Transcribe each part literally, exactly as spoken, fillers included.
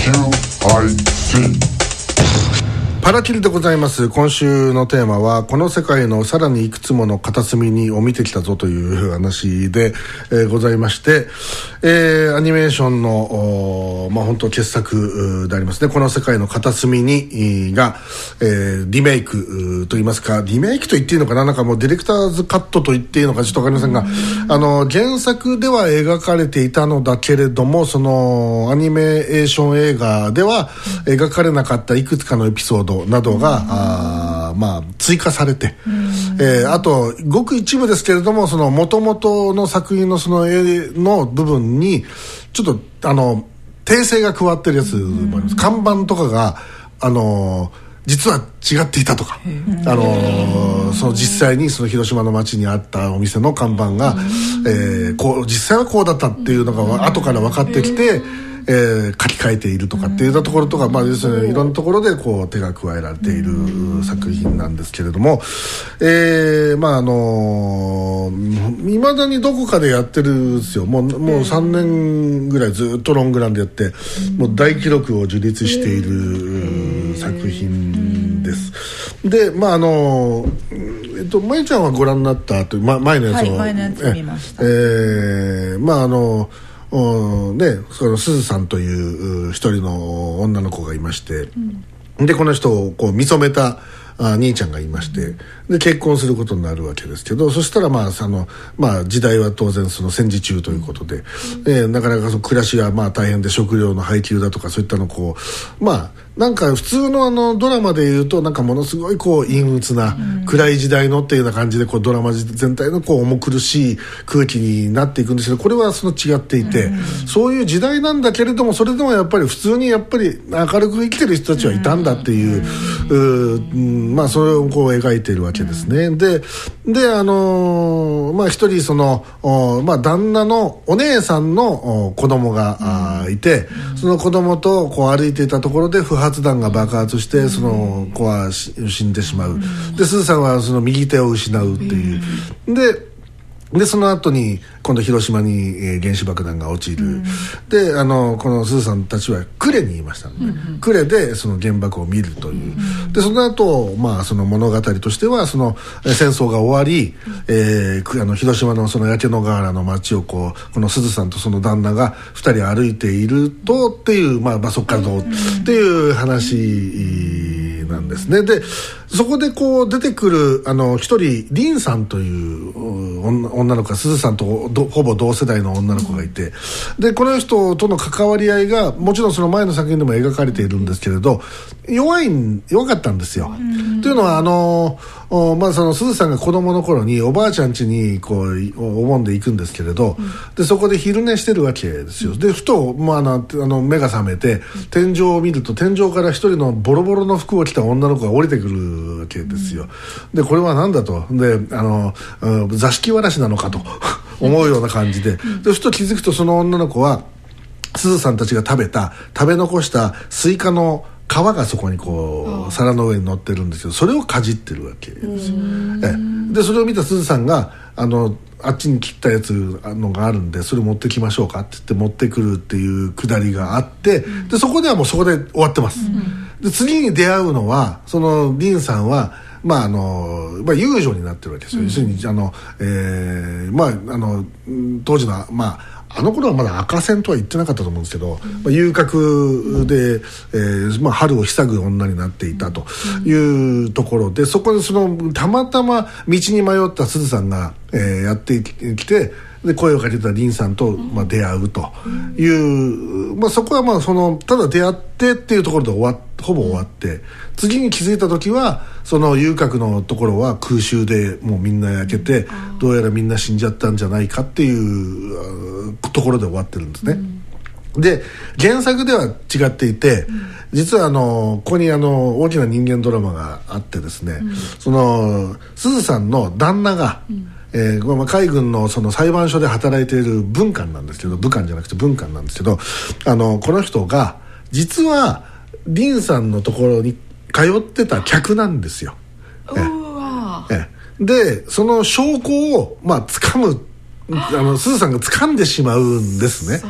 キューアイティーパラキルでございます。今週のテーマはこの世界のさらにいくつもの片隅にを見てきたぞという話で、えー、ございまして、えー、アニメーションのまあ本当傑作でありますね。この世界の片隅にが、えー、リメイクといいますか、リメイクと言っていいのかな、なんかもうディレクターズカットと言っていいのかちょっとわかりませんが、あの原作では描かれていたのだけれども、そのアニメーション映画では描かれなかったいくつかのエピソードなどがあ、まあ、追加されて、えー、あとごく一部ですけれども、その元々の作品のその絵の部分にちょっとあの訂正が加わってるやつもあります。看板とかがあの実は違っていたとか、あのその実際にその広島の街にあったお店の看板が、えー、こう実際はこうだったっていうのが後から分かってきて、えー、書き換えているとかっていうところとか、まあ、要するにいろんなところでこう手が加えられている作品なんですけれども、えー、まああのー、いまだにどこかでやってるんですよ。もう、もうさんねんぐらいずっとロングランでやって、もう大記録を樹立している作品です。で、まああのー、えっと、まゆちゃんはご覧になったという、ま、前のやつを、 はい、前のやつ見ました。 えー、まああのーね、そのすずさんという一人の女の子がいまして、うん、でこの人をこう見初めたあ兄ちゃんがいまして、で結婚することになるわけですけど、そしたらまあその、まあ、時代は当然その戦時中ということで、うんえー、なかなかその暮らしがまあ大変で、食料の配給だとかそういったのをこうまあなんか普通のあのドラマでいうとなんかものすごいこう陰鬱な暗い時代のっていうような感じでこうドラマ全体のこう重苦しい空気になっていくんですけど、これはその違っていて、そういう時代なんだけれども、それでもやっぱり普通にやっぱり明るく生きてる人たちはいたんだっていう、ううまあそれをこう描いているわけですね。で、であのー、まあ一人そのまあ旦那のお姉さんの子供がいて、その子供とこう歩いていたところで不発弾が爆発して、その子は死んでしまう。で、すずさんはその右手を失うっていう。で、でその後に今度広島に、えー、原子爆弾が落ちる、うん、であのこのすずさんたちは呉にいましたので、うんうん、呉でその原爆を見るという、うん、でその後、まあその物語としてはその戦争が終わり、うんえー、あの広島のその焼け野原の街をこうこのすずさんとその旦那がふたり歩いているとっていう、まあ、まあそこからどうっていう話なんですね。でそこでこう出てくるあの一人リンさんという女の子がすずさんとほぼ同世代の女の子がいて、でこの人との関わり合いがもちろんその前の作品でも描かれているんですけれど、弱い弱かったんですよ。というのはあのまあそのすずさんが子供の頃におばあちゃん家にこうお盆で行くんですけれど、でそこで昼寝してるわけですよ。でふと、まあ、あのあの目が覚めて天井を見ると、天井から一人のボロボロの服を着た女の子が降りてくるわけですよ。でこれは何だと、であの座敷わらしなのかと思うような感じで、でふと気づくとその女の子はすずさんたちが食べた食べ残したスイカの皮がそこにこう皿の上に乗ってるんですけど、それをかじってるわけですよ。えでそれを見たすずさんがあのあっちに切ったやつのがあるんでそれ持ってきましょうかって言って持ってくるっていうくだりがあって、でそこではもうそこで終わってます。で次に出会うのはそのリンさんはまああのまあ、遊女になってるわけですよ。要するにあの、えーまあ、あの当時の、まああの頃はまだ赤線とは言ってなかったと思うんですけど、うんまあ、遊郭で、えーまあ、春をひぐ女になっていたというところで、そこにそのたまたま道に迷ったすずさんが、えー、やってきて、で声をかけたリンさんと、まあ、出会うという、まあ、そこはまあそのただ出会ってっていうところで終わっほぼ終わって、次に気づいた時はその遊郭のところは空襲でもうみんな焼けて、どうやらみんな死んじゃったんじゃないかっていうところで終わってるんですね。うん、で原作では違っていて、実はあのここにあの大きな人間ドラマがあってですね、うん、そのすずさんの旦那が、うんえーまあ、海軍 の, その裁判所で働いている文官なんですけど、武官じゃなくて文官なんですけど、あのこの人が実はリンさんのところに通ってた客なんですよ。 うわええでその証拠をまあ掴む、あのすずさんが掴んでしまうんですね。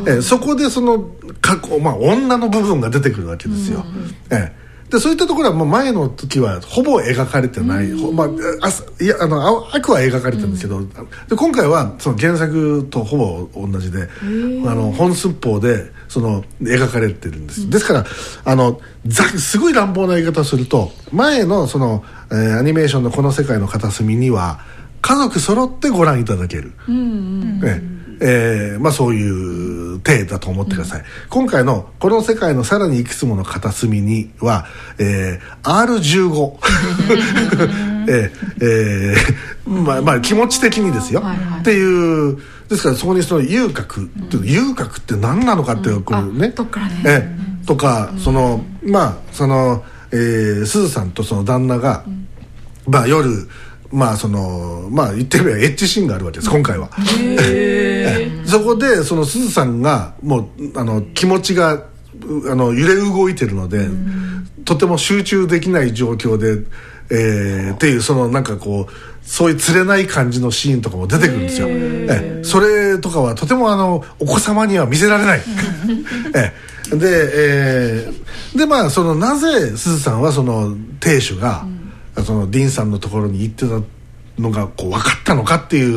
えそこでその過去、まあ、女の部分が出てくるわけですよ、えでそういったところはもう前の時はほぼ描かれてない、まあ、あいやあの悪は描かれてるんですけど、うん、で今回はその原作とほぼ同じであの本寸法でその描かれてるんです、うん、ですからあのざすごい乱暴な言い方をすると前のその、えー、アニメーションのこの世界の片隅には家族揃ってご覧いただける、うんうんええーまあ、そういう体だと思ってください、うん、今回のこの世界のさらにいくつもの片隅には、えー、アールじゅうご えーえーまあ、まあ気持ち的にですよ、はいはい、っていうですからそこにその遊郭、うん、遊郭って何なのかっていう、これね、とかね、えー、とか、うん、そのまあその、えー、すずさんとその旦那が、うん、まあ夜まあそのまあ言ってみればエッチシーンがあるわけです今回は。へそこでそのすずさんがもうあの気持ちがあの揺れ動いてるので、とても集中できない状況で、えー、っていうそのなんかこうそういう釣れない感じのシーンとかも出てくるんですよ。えそれとかはとてもあのお子様には見せられない。えで、えー、でまあそのなぜすずさんはその亭主が、うんそのディーンさんのところに行ってたのがこう分かったのかっていう、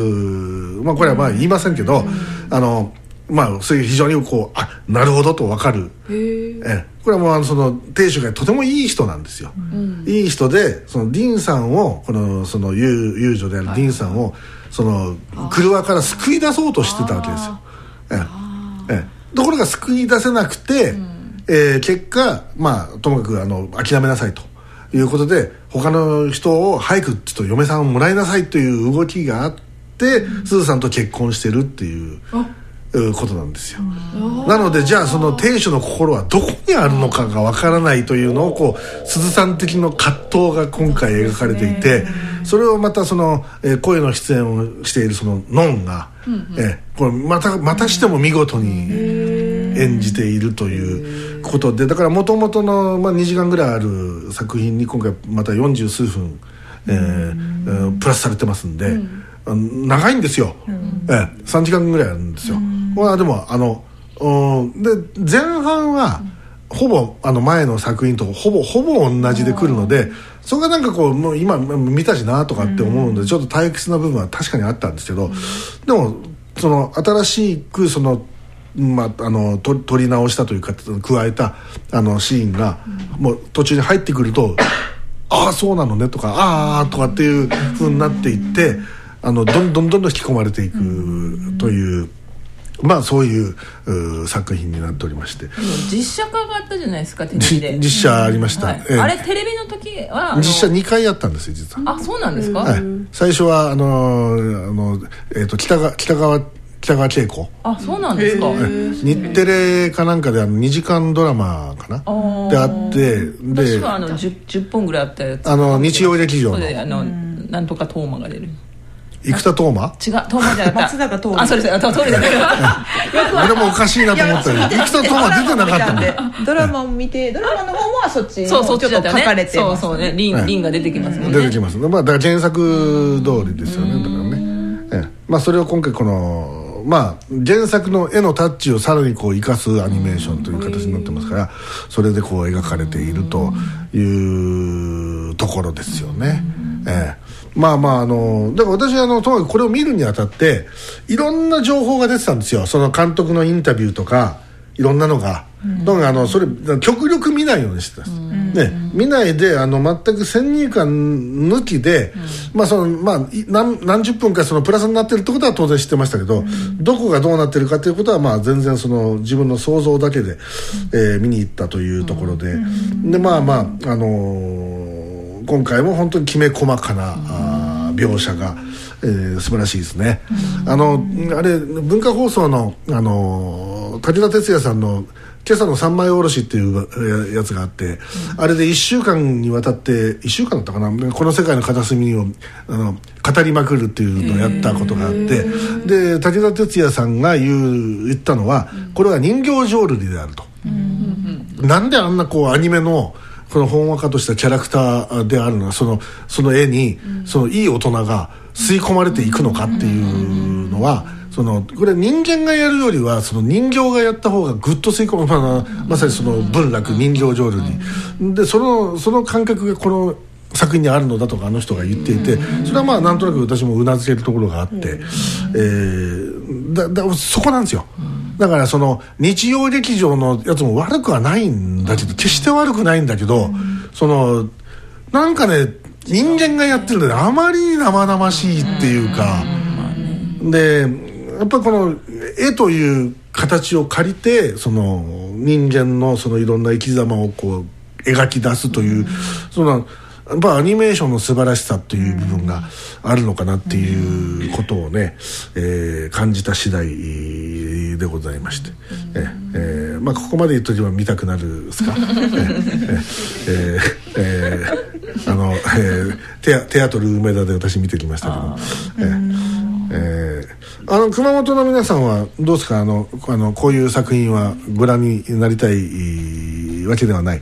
まあ、これはまあ言いませんけど、うん、あのまあそういう非常にこうあなるほどと分かるえこれはもうあのその亭主がとてもいい人なんですよ、うん、いい人でそのディーンさんをこのその遊遊女であるディーンさんをその車から救い出そうとしてたわけですよ。ええところが救い出せなくて、うんえー、結果まあともかくあの諦めなさいということで他の人を早くちょっと嫁さんをもらいなさいという動きがあって、うん、すずさんと結婚してるっていうことなんですよ。なのでじゃあその亭主の心はどこにあるのかがわからないというのをこうすずさん的の葛藤が今回描かれていて、それをまたその、えー、声の出演をしているそのノンが、うんうんえー、これまたまたしても見事に演じているということで、だから元々の、まあ、にじかんぐらいある作品に今回またよんじゅうすうふん、えー、プラスされてますんで、うん、長いんですよ、うんえー、さんじかんぐらいあるんですよ、うん、まあでもあので前半はほぼあの前の作品とほぼほぼ同じで来るので、それがなんかこうもう今見たしなとかって思うので、うん、ちょっと退屈な部分は確かにあったんですけど、うん、でもその新しくそのまあ、あのと取り直したというか加えたあのシーンが、うん、もう途中に入ってくるとああそうなのねとかああとかっていう風になっていってあのどんどんどんどん引き込まれていくという、まあそういう、う作品になっておりまして、 実写化があったじゃないですかテレビで。 実写ありました、うんはいえー、あれテレビの時は実写にかいやったんですよ実は。 あそうなんですか、 はい、最初はあのあの、えー、と北が北川北川景子あそうなんですか、 日テレかなんかであのにじかんドラマかなであってで私はあの 10, じゅっぽんぐらいあったやつあの日曜劇場のあのなんとかトーマが出る生田斗真違う斗真じゃなかった松坂桃李あそうですよ通りだから俺もおかしいなと思ったよ生田斗真出てなかったんドラマを見てドラマの方はそっちそうそっちだったよね書かれてます、 そうそうねリン、はい、リンが出てきますもんね出てきます、まあ、だから原作通りですよねだからね、ええまあ、それを今回このまあ、原作の絵のタッチをさらにこう生かすアニメーションという形になってますからそれでこう描かれているというところですよね、ええ、まあまああのだから私はあのとにかくこれを見るにあたっていろんな情報が出てたんですよ。その監督のインタビューとかいろんなのが、うん、だからあのそれ極力見ないようにしてたんです、うんね、見ないであの全く先入観抜きで、うんまあそのまあ、何, 何十分かそのプラスになってるってことは当然知ってましたけど、うん、どこがどうなってるかということはまあ全然その自分の想像だけで、うんえー、見に行ったというところで、うん、でまあまあ、あのー、今回も本当にきめ細かな、うん、あ描写が、えー、素晴らしいですね、うん、あのあれ文化放送の、あのー、武田鉄矢さんの今朝の三枚おろしっていうやつがあって、うん、あれでいっしゅうかんにわたっていっしゅうかんだったかなこの世界の片隅をあの語りまくるっていうのをやったことがあってで武田鉄矢さんが言う言ったのは、うん、これは人形浄瑠璃であると、うん、なんであんなこうアニメのこのほんわかとしたキャラクターであるのはその、その絵に、うん、そのいい大人が吸い込まれていくのかっていうのはそのこれ人間がやるよりはその人形がやった方がぐっと吸い込む、まあ、まさにその文楽人形浄瑠璃でそのその感覚がこの作品にあるのだとかあの人が言っていて、それはまあなんとなく私もうなずけるところがあって、えー、だだそこなんですよ。だからその日曜劇場のやつも悪くはないんだけど、決して悪くないんだけど、そのなんかね人間がやってるのであまり生々しいっていうか、でやっぱりこの絵という形を借りてその人間のそのいろんな生き様をこう描き出すという、そのやっぱアニメーションの素晴らしさという部分があるのかなっていうことをね、えー、感じた次第でございまして、ええーまあ、ここまで言っとけば見たくなるですかえーえーえー、あの、えー、テア、テアトル梅田で私見てきましたけど、えーえー、あの熊本の皆さんはどうですか？あのあのこういう作品はご覧になりたいわけではない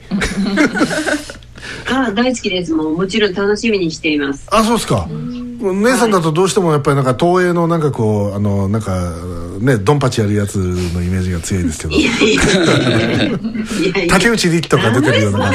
ああ大好きです。もうもちろん楽しみにしています。 あ、そうですか。姉さんだとどうしてもやっぱりなんか東映のなんかこうあのなんかねドンパチやるやつのイメージが強いですけど、 いやいやいや竹内力とか出てるような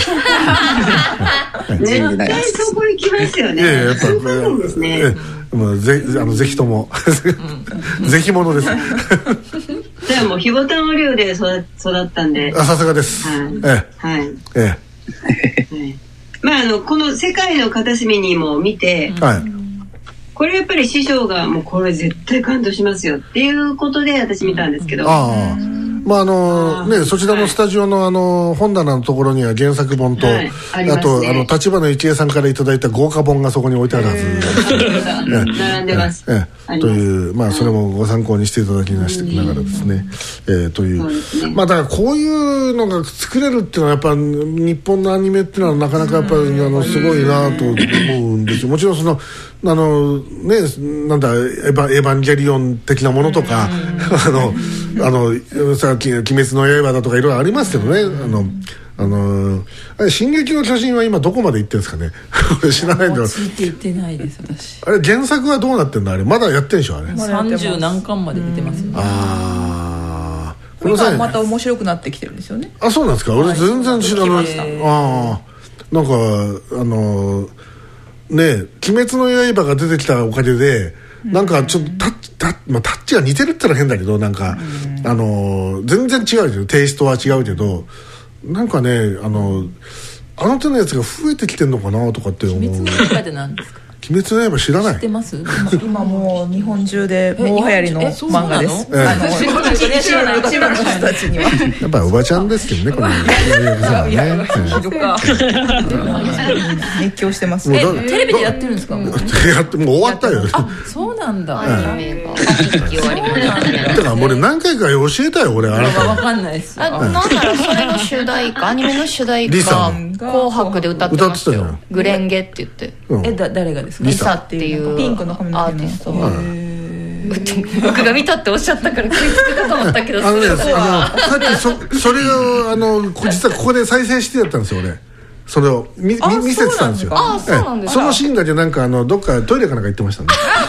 絶対そこ行きますよね。 いやいややっぱそうなんですね。 ええもうぜあのぜひともぜひものです。 じゃあもうひぼたんお寮で育ったんで。 あ、さすがです。 はい。 ええはい。 ええはいまああのこの世界の片隅にも見て、 はい。 これやっぱり師匠がもうこれ絶対感動しますよっていうことで私見たんですけど、 ああまああのね、そちらのスタジオのあの本棚のところには原作本と、 はいありますね、 あとあの立花幸恵さんからいただいた豪華本がそこに置いてあるはず、 並んでます。 ええ、というまあはいそれもご参考にしていただきましてながらですね、えー、というそうですねまあだからこういうのが作れるっていうのはやっぱ日本のアニメっていうのはなかなかやっぱりあのすごいなと思うんですよ。もちろんそのあのねなんだエヴァ、エヴァンゲリオン的なものとかあのあのさっき鬼滅の刃だとかいろいろありますけどね、あのあのあれ進撃の巨人は今どこまで行ってるんですかね俺知らないんだけど、 ついていってないです私。 あれ原作はどうなってんの？あれまだやってんでしょあれ。 さんじゅう何巻まで出てますよね。 ああこの今際また面白くなってきてるんですよね。 あ、そうなんですか。俺全然知らない。ああなんかあのね鬼滅の刃が出てきたおかげでなんかちょっとタッチ、タッ、まあ、タッチが似てるってのは変だけどなんか、うん、あの全然違うけどテイストは違うけどなんかねあのあの手のやつが増えてきてんのかなとかって思う。 鬼滅の刃って何ですか？ 鬼滅の刃知らない？ 知ってます？ 今もう日本中でもう流行りの漫画です。 えあの一部の一部の人たちにはやっぱりおばちゃんですけどねこのいやひどか熱狂してます。 えテレビでやってるんですか？もうやってもう終わったよ。 あ、そうなんだ。 アニメが終わりました。 だから俺何回か教えたよ俺あなたに。 わかんないです。 あ、なんならそれの主題歌、アニメの主題歌リサ紅白で歌ってましたよ。グレンゲって言って。 うんえだ誰がですか？ リサっていうピンクの髪の毛のアーティストが僕が見たっておっしゃったから食いつくかと思ったけど、 あのね、 そこはあのさっきそそれをあの実はここで再生してやったんですよ俺。それをみみ見せてたんですよ。 あ、そうなんですか。 そのシーンだけなんかあのどっかトイレかなんか行ってましたね。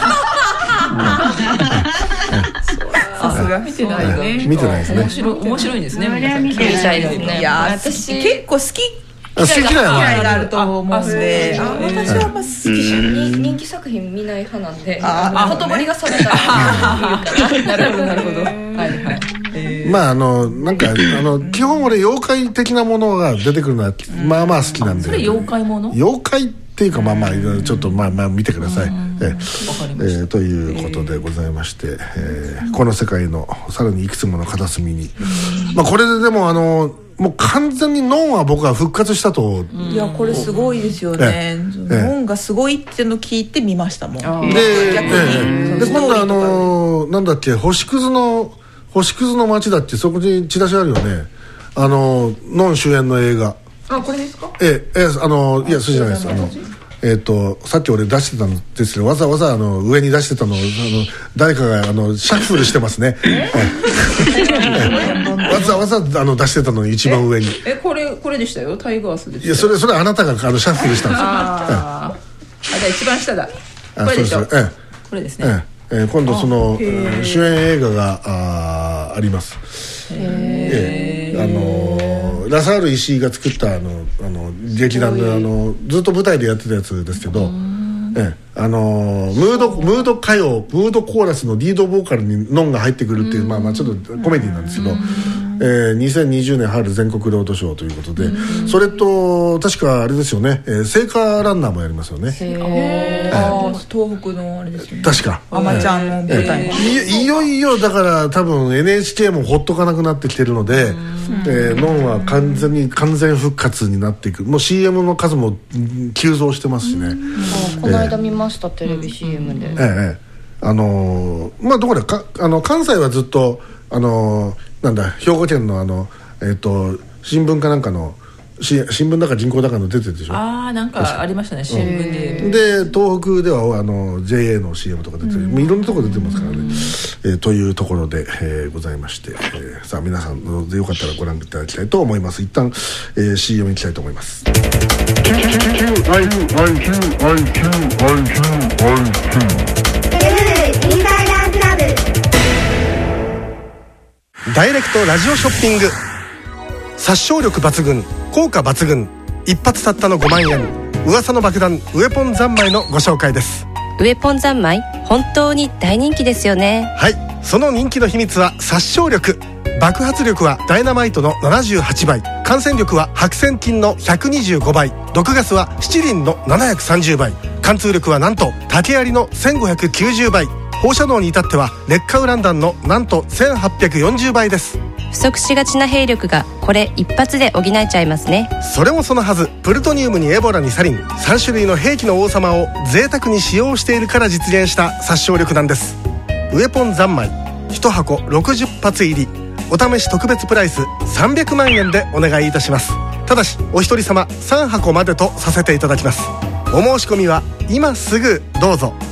さすが見てないね。 見てないですね。 面白い面白いんですね。 それは見て見たいですね。 いや私結構好き好き嫌いは嫌いがあると思うんで、 あ私はあんま好きじゃない。 に人気作品見ない派なんで、 あほとぼりが冷めたら見るかな。 なるほどなるほど。はいはい。 まああのなんかあの基本俺妖怪的なものが出てくるのはまあまあ好きなんで。 それ妖怪もの？ 妖怪っていうかまあまあちょっとまあまあ見てください。えわかりました。 えー、ということでございまして、えー、この世界のさらにいくつもの片隅に、まあこれででもあのもう完全にノンは僕は復活したと。 いやこれすごいですよね。ノンがすごいっての聞いて見ましたもん。 で、 逆にで今度あのなんだっけ星屑の星屑の街だってそこにチラシあるよね。あのノン主演の映画。 あこれですか？ ええあのいやそうじゃないです。あのえっとさっき俺出してたんですけどわざわざあの上に出してたのをあの誰かがあのシャッフルしてますね。わざわざあの出してたのに一番上に。 えこれこれでしたよ。タイガースでした。 いやそれそれあなたがあのシャッフルしたんですよ。 ああ、あじゃあ一番下だ。これでしょ。 ええこれですね。 えええー、今度その主演映画が あ, あります。えー、あのラサール石井が作ったあのあの劇団であのずっと舞台でやってたやつですけど、ええ、あのムードムード歌謡ムードコーラスのリードボーカルにノンが入ってくるっていう、まあまあちょっとコメディなんですけど、えー、にせんにじゅうねん春全国ロードショーということで、それと確かあれですよね、えー、聖火ランナーもやりますよね。 へー、あー、東北のあれですよね、 確かあまちゃんの舞台、 えー、い, いよいよだから多分 エヌエイチケー もほっとかなくなってきてるので、えー、ノンは完全に完全復活になっていく。もう シーエム の数も急増してますしね。 この間見ました、テレビ シーエム で。 ええええ、あのー、まあどこでかあの関西はずっとあのー、なんだ兵庫県のあのえっ、ー、と新聞かなんかのし新聞だか人工だかの出てるでしょ。 ああ、なんかありましたね、新聞で。 で東北ではあの ジェーエー の シーエム とか出てる、いろんなところ出てますからね、えー、というところで、えー、ございまして、えー、さあ皆さんよかったらご覧いただきたいと思います。一旦、えー、シーエム いきたいと思います。 ダイレクトラジオショッピング、殺傷力抜群、効果抜群、一発たったのごまんえん、噂の爆弾ウエポン三昧のご紹介です。 ウエポン三昧、本当に大人気ですよね。 はい、その人気の秘密は殺傷力。爆発力はダイナマイトのななじゅうはちばい、感染力は白癬菌のひゃくにじゅうごばい、毒ガスは七輪のななひゃくさんじゅうばい、貫通力はなんと竹槍のせんごひゃくきゅうじゅうばい、放射能に至っては劣化ウラン弾のなんとせんはっぴゃくよんじゅうばいです。 不足しがちな兵力がこれ一発で補えちゃいますね。 それもそのはず、プルトニウムにエボラにサリン、さん種類の兵器の王様を贅沢に使用しているから実現した殺傷力なんです。ウエポン三昧、いち箱ろくじゅっ発入り、お試し特別プライスさんびゃくまんえんでお願いいたします。ただしお一人様さん箱までとさせていただきます。お申し込みは今すぐどうぞ。